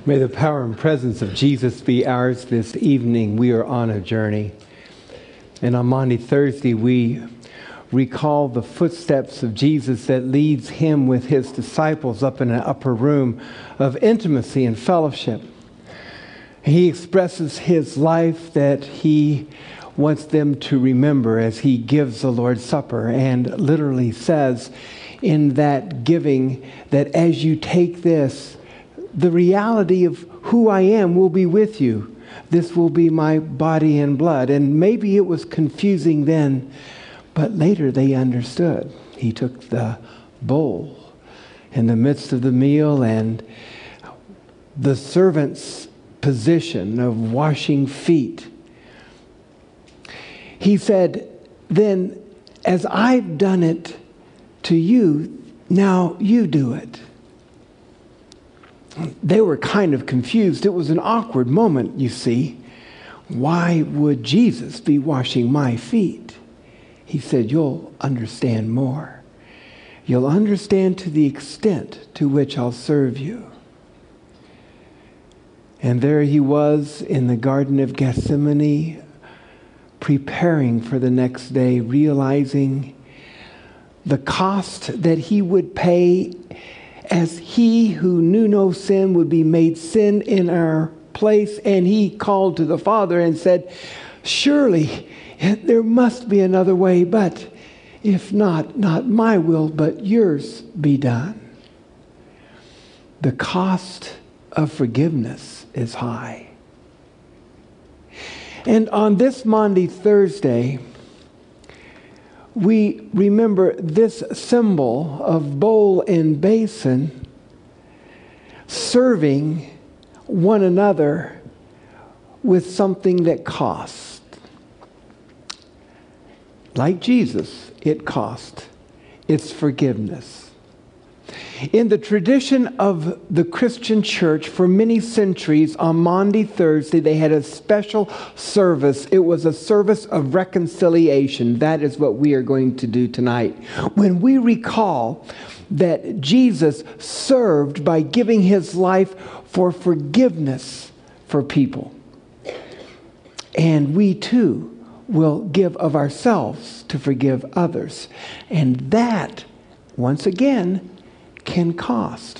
May the power and presence of Jesus be ours this evening. We are on a journey. And on Maundy Thursday, we recall the footsteps of Jesus that leads him with his disciples up in an upper room of intimacy and fellowship. He expresses his life that he wants them to remember as he gives the Lord's Supper, and literally says in that giving that as you take this, the reality of who I am will be with you. This will be my body and blood. And maybe it was confusing then, but later they understood. He took the bowl in the midst of the meal and the servant's position of washing feet. He said, then, as I've done it to you, now you do it. They were kind of confused. It was an awkward moment, you see. Why would Jesus be washing my feet? He said, you'll understand more. You'll understand to the extent to which I'll serve you. And there he was in the Garden of Gethsemane, preparing for the next day, realizing the cost that he would pay as he who knew no sin would be made sin in our place. And he called to the Father and said, surely there must be another way, but if not, not my will, but yours be done. The cost of forgiveness is high. And on this Maundy Thursday, we remember this symbol of bowl and basin serving one another with something that cost. Like Jesus, it cost. It's forgiveness. In the tradition of the Christian church for many centuries, on Maundy Thursday, they had a special service. It was a service of reconciliation. That is what we are going to do tonight. When we recall that Jesus served by giving his life for forgiveness for people. And we too will give of ourselves to forgive others. And that, once again, can cost.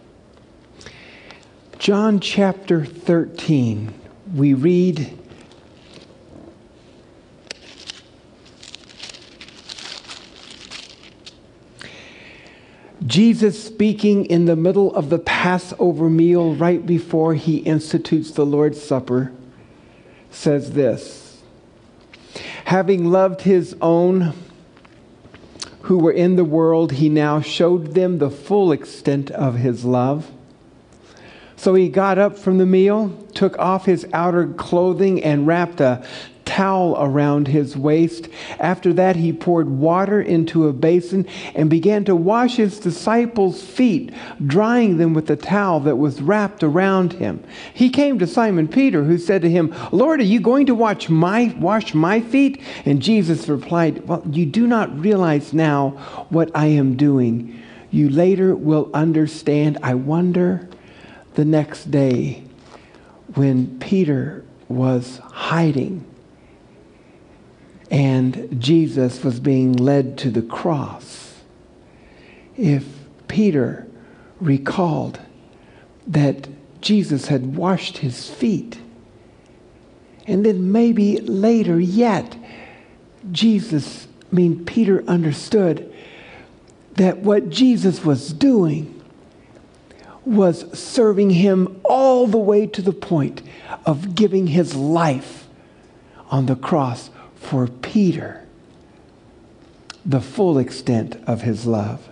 John chapter 13, we read, Jesus speaking in the middle of the Passover meal right before he institutes the Lord's Supper says this, having loved his own who were in the world, he now showed them the full extent of his love. So he got up from the meal, took off his outer clothing, and wrapped a towel around his waist. After that, he poured water into a basin and began to wash his disciples' feet, drying them with the towel that was wrapped around him. He came to Simon Peter, who said to him, Lord, are you going to wash my feet? And Jesus replied, well, you do not realize now what I am doing. You later will understand. I wonder the next day when Peter was hiding and Jesus was being led to the cross, if Peter recalled that Jesus had washed his feet, and then maybe later yet, Peter understood that what Jesus was doing was serving him all the way to the point of giving his life on the cross for Peter, the full extent of his love.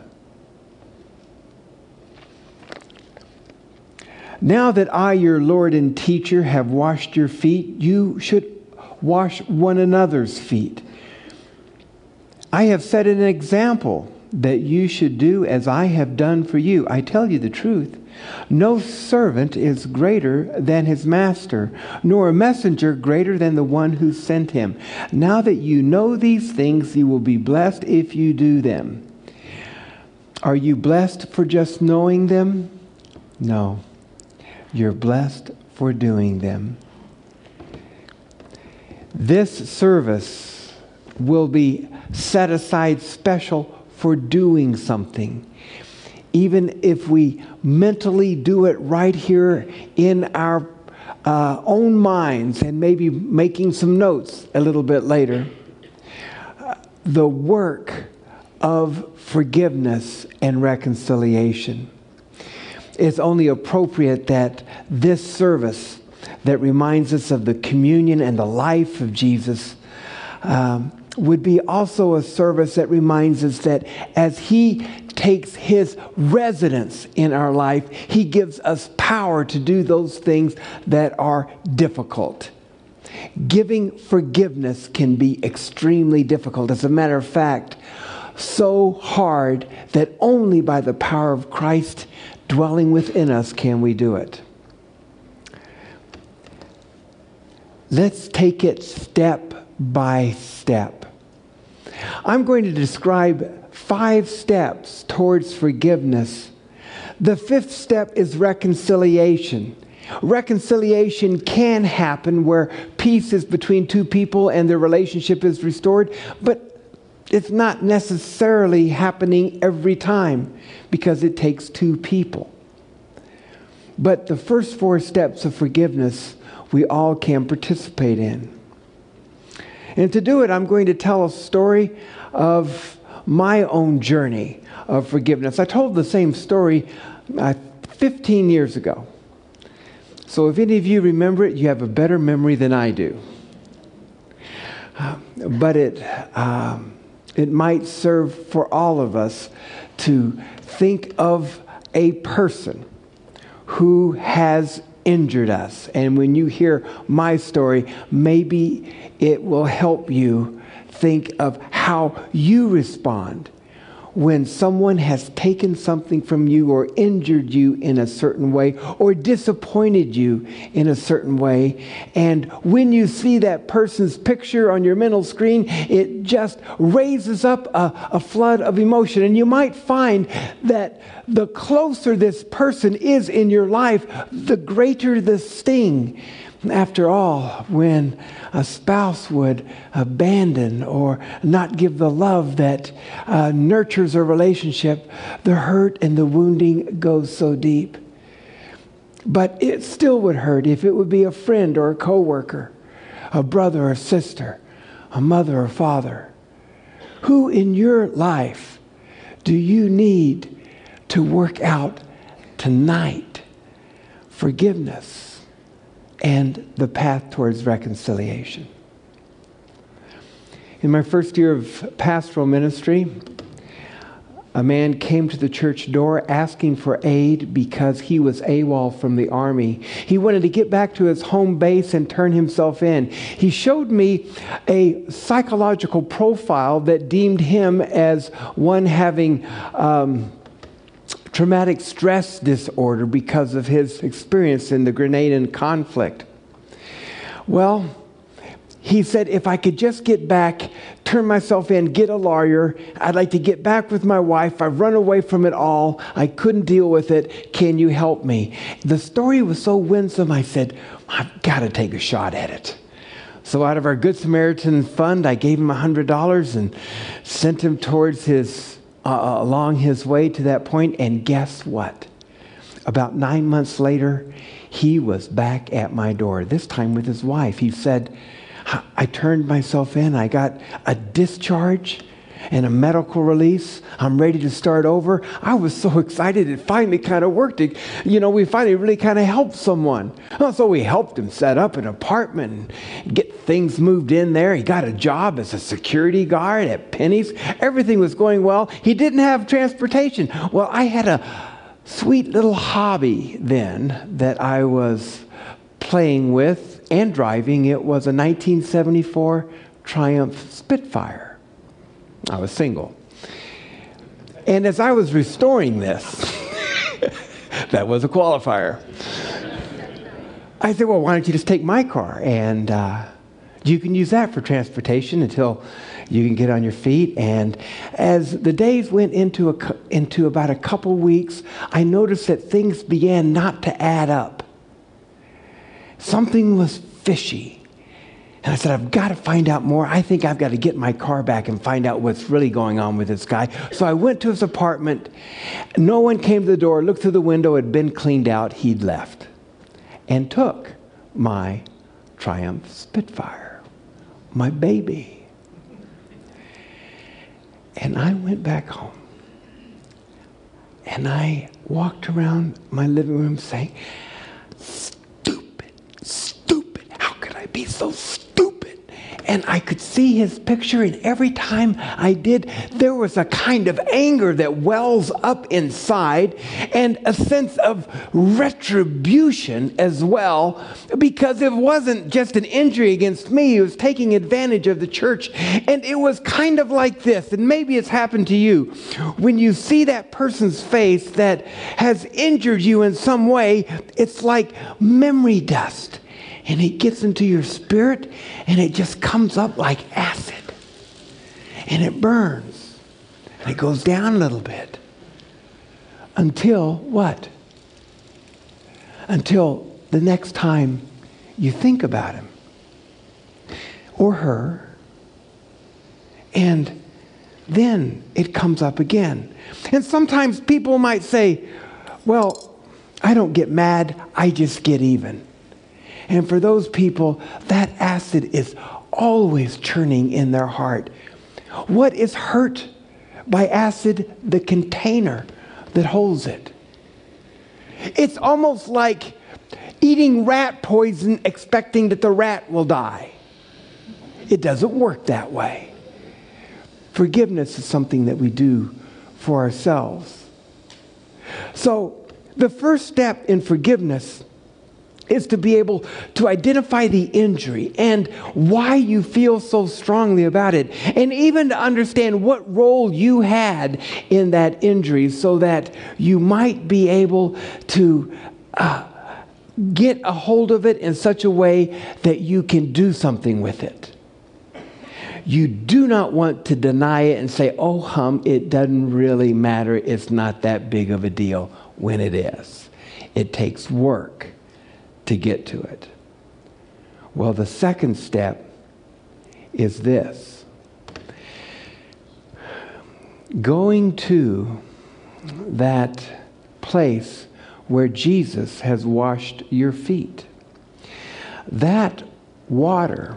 Now that I, your Lord and teacher, have washed your feet, you should wash one another's feet. I have set an example that you should do as I have done for you. I tell you the truth. No servant is greater than his master, nor a messenger greater than the one who sent him. Now that you know these things, you will be blessed if you do them. Are you blessed for just knowing them? No. You're blessed for doing them. This service will be set aside special for doing something. Even if we mentally do it right here in our own minds and maybe making some notes a little bit later, the work of forgiveness and reconciliation. It's only appropriate that this service that reminds us of the communion and the life of Jesus would be also a service that reminds us that as He takes His residence in our life, He gives us power to do those things that are difficult. Giving forgiveness can be extremely difficult. As a matter of fact, so hard that only by the power of Christ dwelling within us can we do it. Let's take it step by step. I'm going to describe 5 steps towards forgiveness. The 5th step is reconciliation. Reconciliation can happen where peace is between 2 people and their relationship is restored, but it's not necessarily happening every time because it takes 2 people. But the first 4 steps of forgiveness we all can participate in. And to do it, I'm going to tell a story of my own journey of forgiveness. I told the same story 15 years ago. So if any of you remember it, you have a better memory than I do. But it might serve for all of us to think of a person who has injured us. And when you hear my story, maybe it will help you think of how you respond when someone has taken something from you or injured you in a certain way or disappointed you in a certain way. And when you see that person's picture on your mental screen, it just raises up a flood of emotion. And you might find that the closer this person is in your life, the greater the sting. After all, when a spouse would abandon or not give the love that nurtures a relationship, the hurt and the wounding goes so deep. But it still would hurt if it would be a friend or a coworker, a brother or sister, a mother or father. Who in your life do you need to work out tonight? Forgiveness and the path towards reconciliation. In my first year of pastoral ministry, a man came to the church door asking for aid because he was AWOL from the Army. He wanted to get back to his home base and turn himself in. He showed me a psychological profile that deemed him as one having traumatic stress disorder because of his experience in the Grenadian conflict. Well, he said, if I could just get back, turn myself in, get a lawyer, I'd like to get back with my wife. I've run away from it all. I couldn't deal with it. Can you help me? The story was so winsome, I said, I've got to take a shot at it. So out of our Good Samaritan fund, I gave him $100 and sent him towards along his way to that point. And guess what? About 9 months later, he was back at my door, this time with his wife. He said, I turned myself in. I got a discharge and a medical release. I'm ready to start over. I was so excited. It finally kind of worked. We finally really kind of helped someone. So we helped him set up an apartment and get things moved in there. He got a job as a security guard at Penny's. Everything was going well. He didn't have transportation. Well, I had a sweet little hobby then that I was playing with and driving. It was a 1974 Triumph Spitfire. I was single. And as I was restoring this, that was a qualifier. I said, well, why don't you just take my car? And you can use that for transportation until you can get on your feet. And as the days went into about a couple weeks, I noticed that things began not to add up. something was fishy. And I said, I've got to find out more. I think I've got to get my car back and find out what's really going on with this guy. So I went to his apartment. No one came to the door, looked through the window, it had been cleaned out. He'd left and took my Triumph Spitfire, my baby. And I went back home. And I walked around my living room saying, stupid, stupid. How could I be so stupid? And I could see his picture, and every time I did, there was a kind of anger that wells up inside and a sense of retribution as well, because it wasn't just an injury against me. He was taking advantage of the church. And it was kind of like this, and maybe it's happened to you. When you see that person's face that has injured you in some way, it's like memory dust. And it gets into your spirit, and it just comes up like acid. And it burns. And it goes down a little bit. Until what? Until the next time you think about him or her. And then it comes up again. And sometimes people might say, well, I don't get mad, I just get even. And for those people, that acid is always churning in their heart. What is hurt by acid? The container that holds it. It's almost like eating rat poison expecting that the rat will die. It doesn't work that way. Forgiveness is something that we do for ourselves. So the first step in forgiveness is to be able to identify the injury and why you feel so strongly about it, and even to understand what role you had in that injury so that you might be able to get a hold of it in such a way that you can do something with it. You do not want to deny it and say, oh, it doesn't really matter. It's not that big of a deal, when it is. It takes work to get to it. Well, the second step is this. Going to that place where Jesus has washed your feet. That water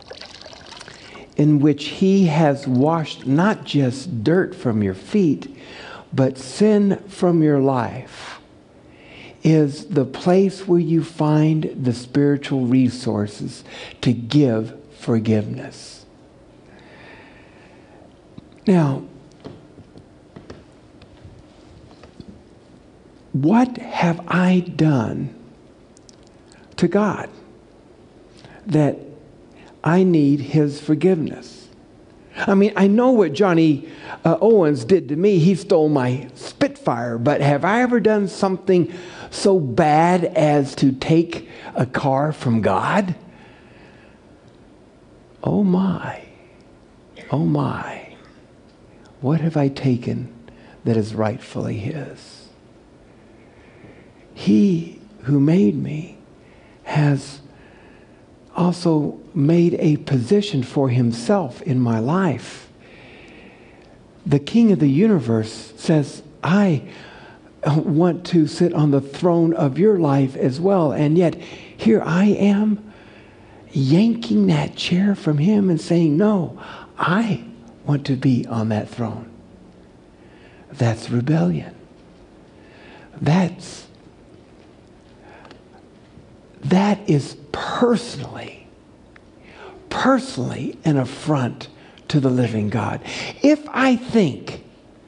in which he has washed not just dirt from your feet, but sin from your life, is the place where you find the spiritual resources to give forgiveness. Now, what have I done to God that I need his forgiveness? I mean, I know what Johnny Owens did to me. He stole my Spitfire, but have I ever done something so bad as to take a car from God? Oh my, what have I taken that is rightfully his? He who made me has also made a position for himself in my life. The King of the universe says, I want to sit on the throne of your life as well. And yet here I am yanking that chair from him and saying, no, I want to be on that throne. That's rebellion. That is personally an affront to the living God. If I think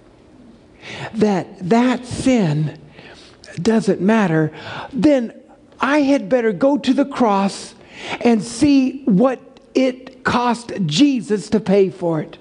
that sin doesn't matter, then I had better go to the cross and see what it cost Jesus to pay for it.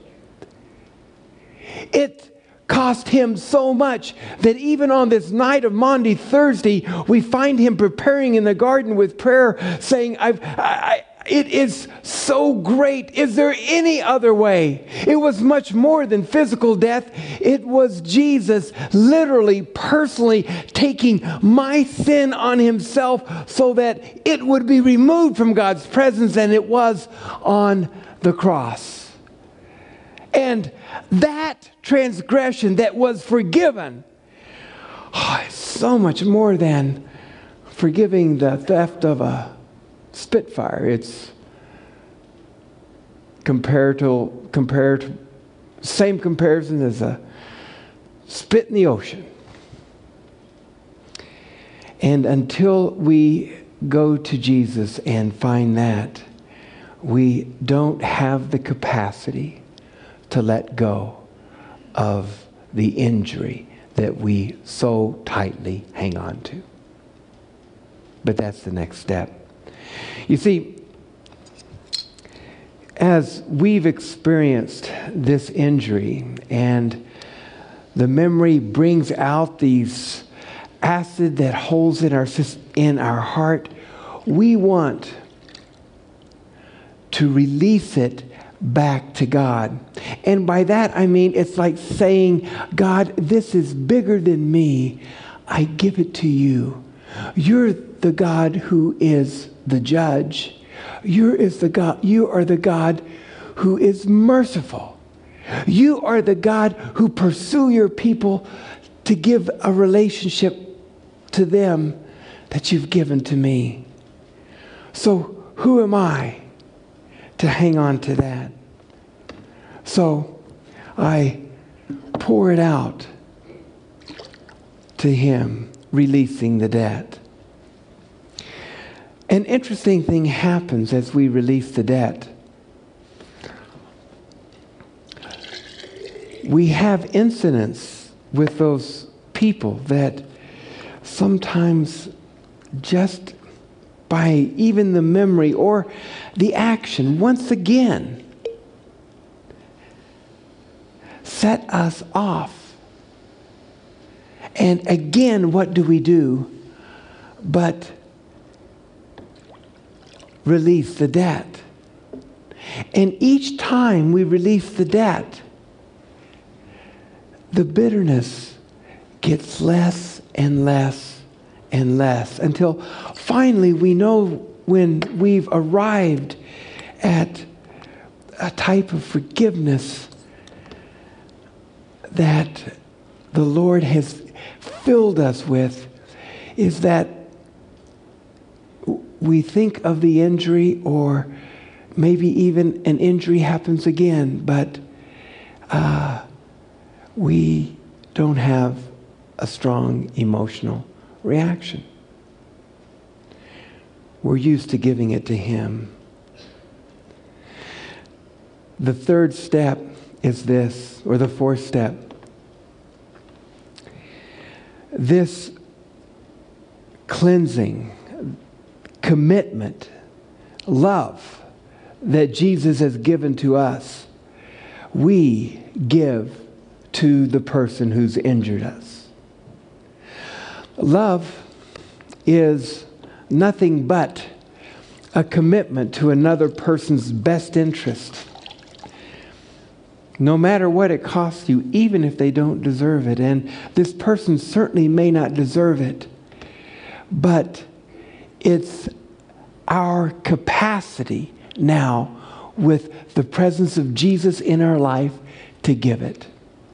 It cost him so much that even on this night of Maundy Thursday, we find him preparing in the garden with prayer, saying, It is so great. Is there any other way? It was much more than physical death. It was Jesus literally, personally taking my sin on himself so that it would be removed from God's presence, and it was on the cross. And that transgression that was forgiven, it's so much more than forgiving the theft of a Spitfire. It's same comparison as a spit in the ocean. And until we go to Jesus and find that, we don't have the capacity to let go of the injury that we so tightly hang on to. But that's the next step. You see, as we've experienced this injury and the memory brings out these acid that holds in our heart, we want to release it back to God. And by that I mean it's like saying, God, this is bigger than me. I give it to you. You're the God who is the judge. You are the God who is merciful. You are the God who pursue your people to give a relationship to them that you've given to me. So who am I to hang on to that? So I pour it out to him, releasing the debt. An interesting thing happens as we release the debt. We have incidents with those people that sometimes just by even the memory or the action, once again, set us off. And again, what do we do but release the debt? And each time we release the debt, the bitterness gets less and less and less until finally we know when we've arrived at a type of forgiveness that the Lord has filled us with, is that we think of the injury, or maybe even an injury happens again, but we don't have a strong emotional reaction. We're used to giving it to him. The third step is this, or the fourth step. This cleansing, commitment, love that Jesus has given to us, we give to the person who's injured us. Love is nothing but a commitment to another person's best interest, no matter what it costs you, even if they don't deserve it. And this person certainly may not deserve it, but it's our capacity now, with the presence of Jesus in our life, to give it.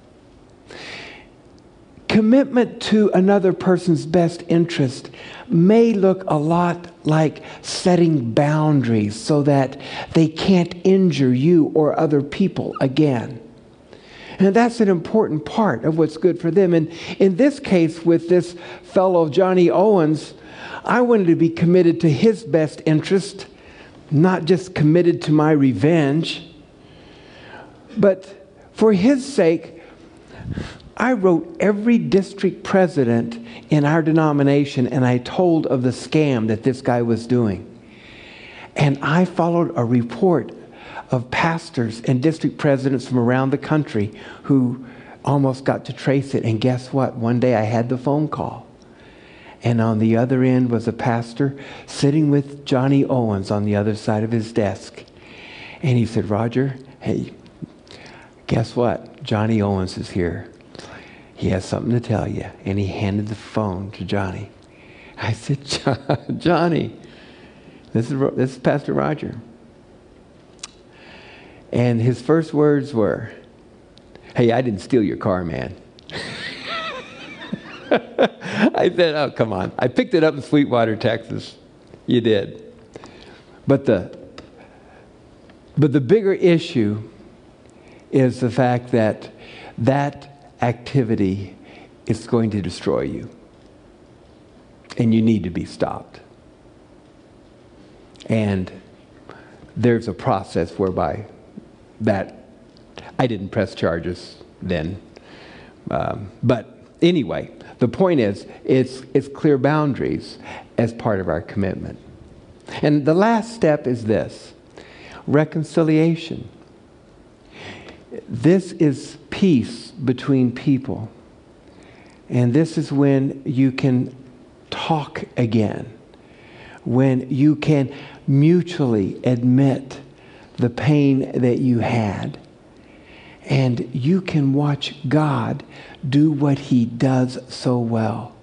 Commitment to another person's best interest may look a lot like setting boundaries so that they can't injure you or other people again. And that's an important part of what's good for them. And in this case, with this fellow, Johnny Owens, I wanted to be committed to his best interest, not just committed to my revenge. But for his sake, I wrote every district president in our denomination, and I told of the scam that this guy was doing. And I followed a report of pastors and district presidents from around the country who almost got to trace it. And guess what? One day I had the phone call. And on the other end was a pastor sitting with Johnny Owens on the other side of his desk. And he said, "Roger, hey, guess what? Johnny Owens is here. He has something to tell you." And he handed the phone to Johnny. I said, "Johnny, this is Pastor Roger." And his first words were, "Hey, I didn't steal your car, man." I said, "Oh, come on. I picked it up in Sweetwater, Texas." You did. But the bigger issue is the fact that that activity is going to destroy you. And you need to be stopped. And there's a process whereby that, I didn't press charges then. But anyway, the point is, it's clear boundaries as part of our commitment. And the last step is this: reconciliation. This is peace between people. And this is when you can talk again, when you can mutually admit the pain that you had. And you can watch God do what He does so well: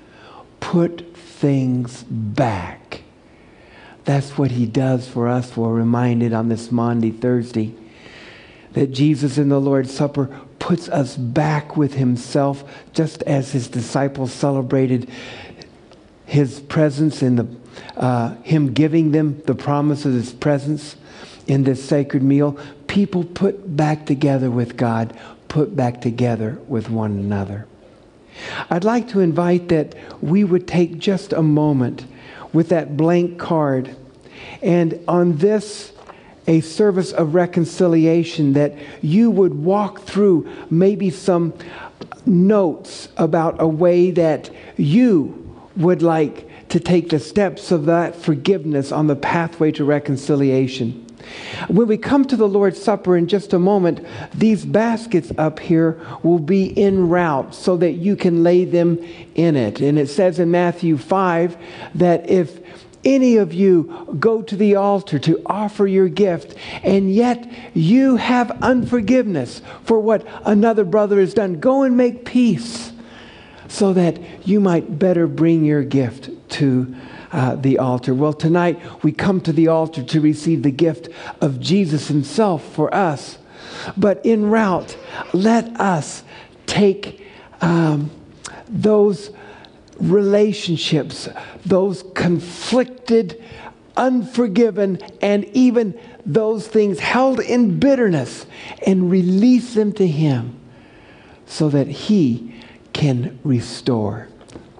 put things back. That's what He does for us. We're reminded on this Maundy Thursday that Jesus in the Lord's Supper puts us back with Himself, just as His disciples celebrated His presence in Him giving them the promise of His presence in this sacred meal. People put back together with God, put back together with one another. I'd like to invite that we would take just a moment with that blank card, and on this, a service of reconciliation, that you would walk through maybe some notes about a way that you would like to take the steps of that forgiveness on the pathway to reconciliation. When we come to the Lord's Supper in just a moment, these baskets up here will be en route so that you can lay them in it. And it says in Matthew 5 that if any of you go to the altar to offer your gift, and yet you have unforgiveness for what another brother has done, go and make peace so that you might better bring your gift to the altar. Well, tonight we come to the altar to receive the gift of Jesus Himself for us. But en route, let us take those relationships, those conflicted, unforgiven, and even those things held in bitterness, and release them to Him so that He can restore.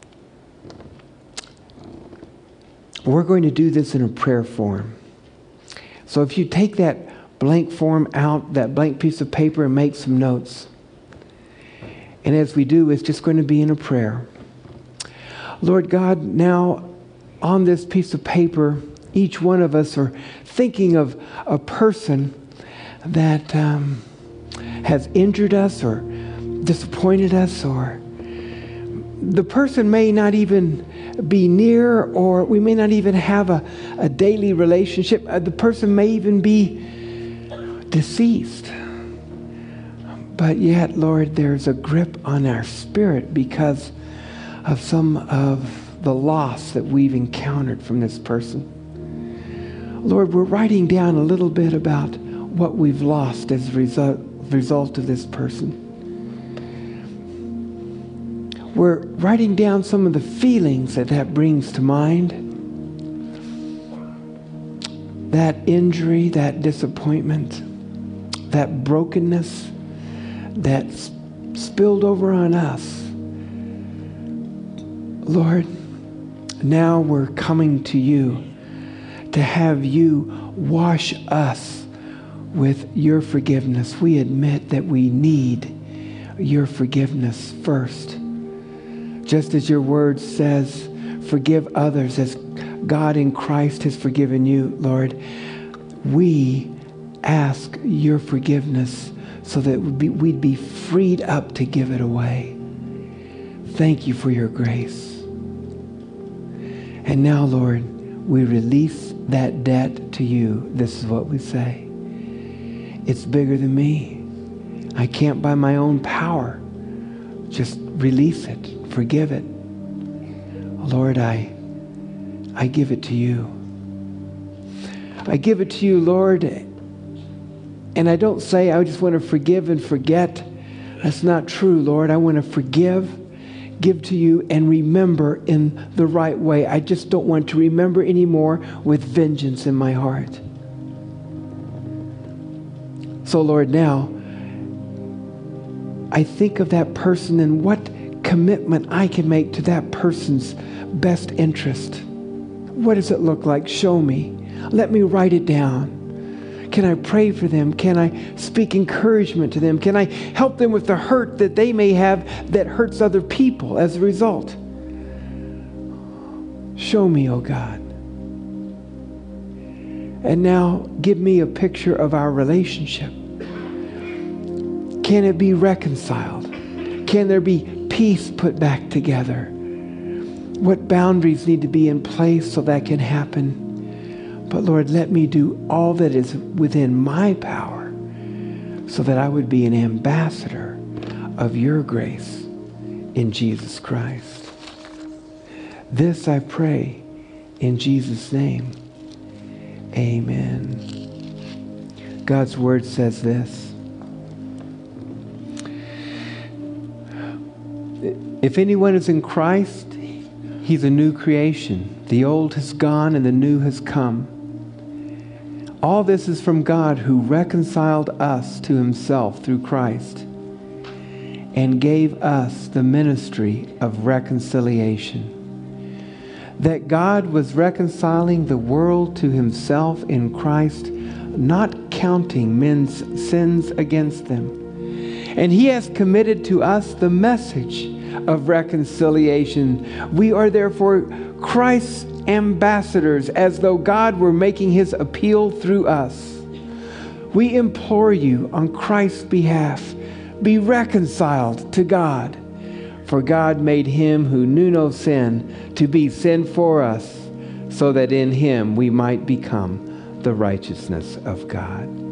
We're going to do this in a prayer form. So if you take that blank form out, that blank piece of paper, and make some notes. And as we do, it's just going to be in a prayer. Lord God, now on this piece of paper, each one of us are thinking of a person that has injured us or disappointed us, or the person may not even be near, or we may not even have a daily relationship. The person may even be deceased. But yet, Lord, there's a grip on our spirit because of some of the loss that we've encountered from this person. Lord, we're writing down a little bit about what we've lost as a result of this person. We're writing down some of the feelings that brings to mind. That injury, that disappointment, that brokenness that spilled over on us. Lord, now we're coming to You to have You wash us with Your forgiveness. We admit that we need Your forgiveness first. Just as Your word says, forgive others as God in Christ has forgiven you, Lord. We ask Your forgiveness so that we'd be freed up to give it away. Thank You for Your grace. And now, Lord, we release that debt to you. This is what we say. It's bigger than me. I can't by my own power. Just release it. Forgive it. Lord, I give it to you. I give it to you, Lord. And I don't say I just want to forgive and forget. That's not true, Lord. I want to forgive, give to you, and remember in the right way. I just don't want to remember anymore with vengeance in my heart. So, Lord, now, I think of that person and what commitment I can make to that person's best interest. What does it look like? Show me. Let me write it down. Can I pray for them? Can I speak encouragement to them? Can I help them with the hurt that they may have that hurts other people as a result? Show me, oh God. And now give me a picture of our relationship. Can it be reconciled? Can there be peace put back together? What boundaries need to be in place so that can happen? But Lord, let me do all that is within my power so that I would be an ambassador of your grace in Jesus Christ. This I pray in Jesus' name. Amen. God's word says this. If anyone is in Christ, he's a new creation. The old has gone and the new has come. All this is from God, who reconciled us to himself through Christ and gave us the ministry of reconciliation. That God was reconciling the world to himself in Christ, not counting men's sins against them. And he has committed to us the message of reconciliation. We are therefore Christ's ambassadors, as though God were making his appeal through us. We implore you on Christ's behalf, be reconciled to God. For God made him who knew no sin to be sin for us, so that in him we might become the righteousness of God.